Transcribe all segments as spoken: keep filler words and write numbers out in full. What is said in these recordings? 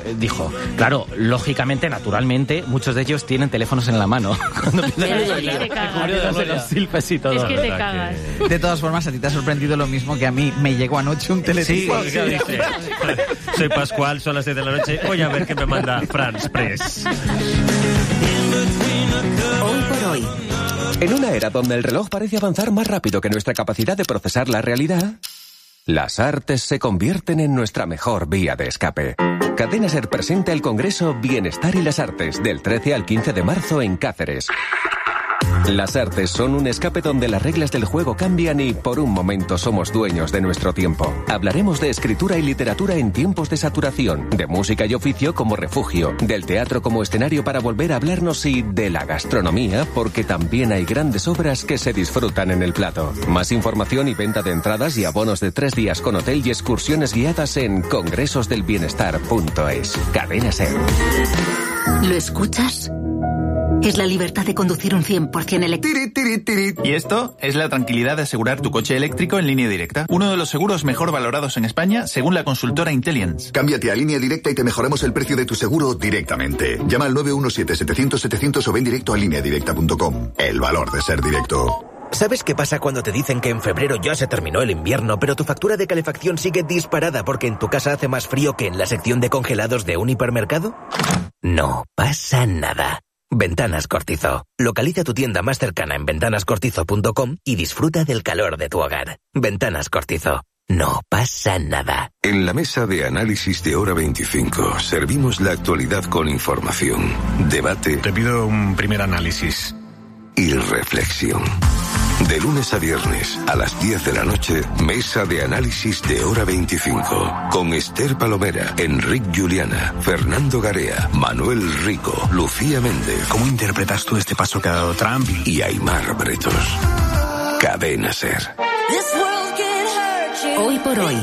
eh, dijo, claro, lógicamente, naturalmente, muchos de ellos tienen teléfonos en la mano. Cuando de los silfes y todo. Es que te cagas. De todas formas, a ti te ha sorprendido lo mismo que a mí. Me llegó anoche un teletipo. Sí, sí, sí. Soy Pascual, son las diez de la noche. Voy a ver qué me manda France Press. Hoy por hoy. En una era donde el reloj parece avanzar más rápido que nuestra capacidad de procesar la realidad, las artes se convierten en nuestra mejor vía de escape. Cadena Ser presenta el Congreso Bienestar y las Artes del trece al quince de marzo en Cáceres. Las artes son un escape donde las reglas del juego cambian y por un momento somos dueños de nuestro tiempo. Hablaremos de escritura y literatura en tiempos de saturación, de música y oficio como refugio, del teatro como escenario para volver a hablarnos y de la gastronomía, porque también hay grandes obras que se disfrutan en el plato. Más información y venta de entradas y abonos de tres días con hotel y excursiones guiadas en congresos del bienestar punto es. Cadena Ser. ¿Lo escuchas? Es la libertad de conducir un cien por ciento eléctrico. Y esto es la tranquilidad de asegurar tu coche eléctrico en Línea Directa. Uno de los seguros mejor valorados en España, según la consultora Intelliance. Cámbiate a Línea Directa y te mejoramos el precio de tu seguro directamente. Llama al nueve uno siete, setecientos, setecientos o ven directo a línea directa punto com. El valor de ser directo. ¿Sabes qué pasa cuando te dicen que en febrero ya se terminó el invierno, pero tu factura de calefacción sigue disparada porque en tu casa hace más frío que en la sección de congelados de un hipermercado? No pasa nada. Ventanas Cortizo. Localiza tu tienda más cercana en ventanas cortizo punto com y disfruta del calor de tu hogar. Ventanas Cortizo. No pasa nada. En la mesa de análisis de Hora veinticinco servimos la actualidad con información, debate. Te pido un primer análisis. Y reflexión. De lunes a viernes, a las diez de la noche, Mesa de Análisis de Hora veinticinco. Con Esther Palomera, Enric Juliana, Fernando Garea, Manuel Rico, Lucía Méndez. ¿Cómo interpretas tú este paso que ha dado Trump? Y Aimar Bretos. Cadena Ser. Hoy por hoy.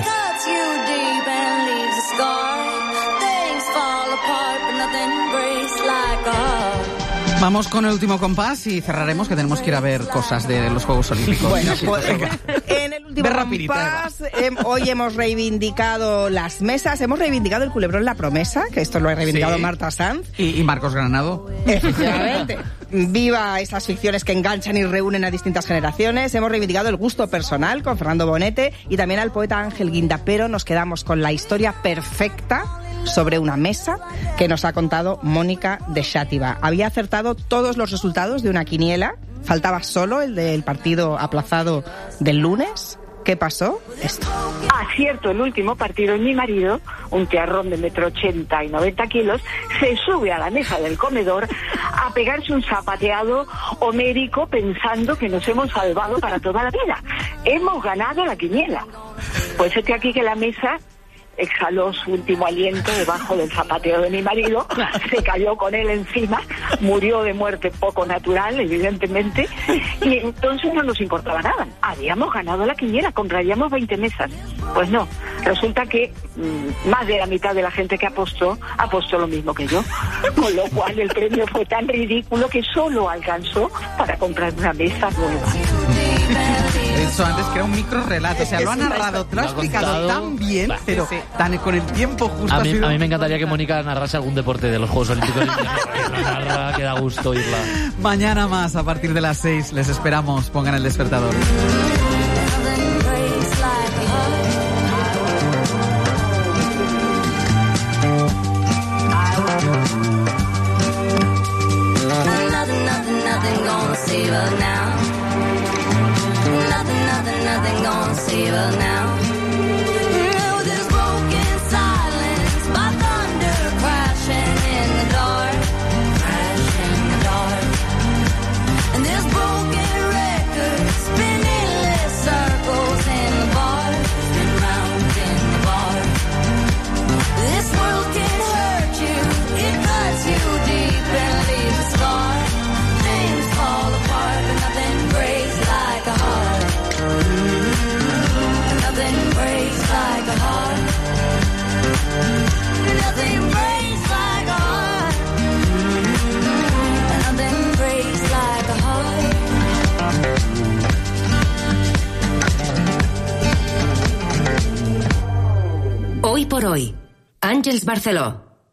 Vamos con el último compás y cerraremos, que tenemos que ir a ver cosas de los Juegos Olímpicos. Bueno, pues en el último compás eh, hoy hemos reivindicado las mesas, hemos reivindicado el culebrón La Promesa, que esto lo ha reivindicado sí. Marta Sanz. Y, y Marcos Granado. Efectivamente. Viva esas ficciones que enganchan y reúnen a distintas generaciones. Hemos reivindicado el gusto personal con Fernando Bonete y también al poeta Ángel Guinda, pero nos quedamos con la historia perfecta sobre una mesa que nos ha contado Mónica de Xàtiva. Había acertado todos los resultados de una quiniela, faltaba solo el del partido aplazado del lunes. ¿Qué pasó? Esto. Acierto el último partido y mi marido, un tiarrón de metro ochenta y noventa kilos, se sube a la mesa del comedor a pegarse un zapateado homérico pensando que nos hemos salvado para toda la vida. Hemos ganado la quiniela. Pues este aquí que la mesa exhaló su último aliento debajo del zapateo de mi marido, se cayó con él encima, murió de muerte poco natural, evidentemente, y entonces no nos importaba nada. Habíamos ganado la quiniela, compraríamos veinte mesas. Pues no, resulta que mmm, más de la mitad de la gente que apostó, apostó lo mismo que yo, con lo cual el premio fue tan ridículo que solo alcanzó para comprar una mesa nueva. Eso antes que era un micro relato, o sea, lo ha narrado, te lo ha explicado tan bien, bah, pero sí. tan con el tiempo justo. A mí, sido... a mí me encantaría que Mónica narrase algún deporte de los Juegos Olímpicos. La narra, que da gusto oírla. Mañana más, a partir de las seis, les esperamos, pongan el despertador. Nothing gonna save her now. No, there's broken silence, my thunder crashing in the dark, crashing in the dark. And there's broken records spinning endless circles in the bar, spin round in the bar. This world can hurt you, it cuts you deep and leaves a scar. Things fall apart, but nothing breaks like a heart. Nothing breaks like a heart. Nothing breaks like a heart. Nothing breaks like a heart. Hoy por hoy, Àngels Barceló.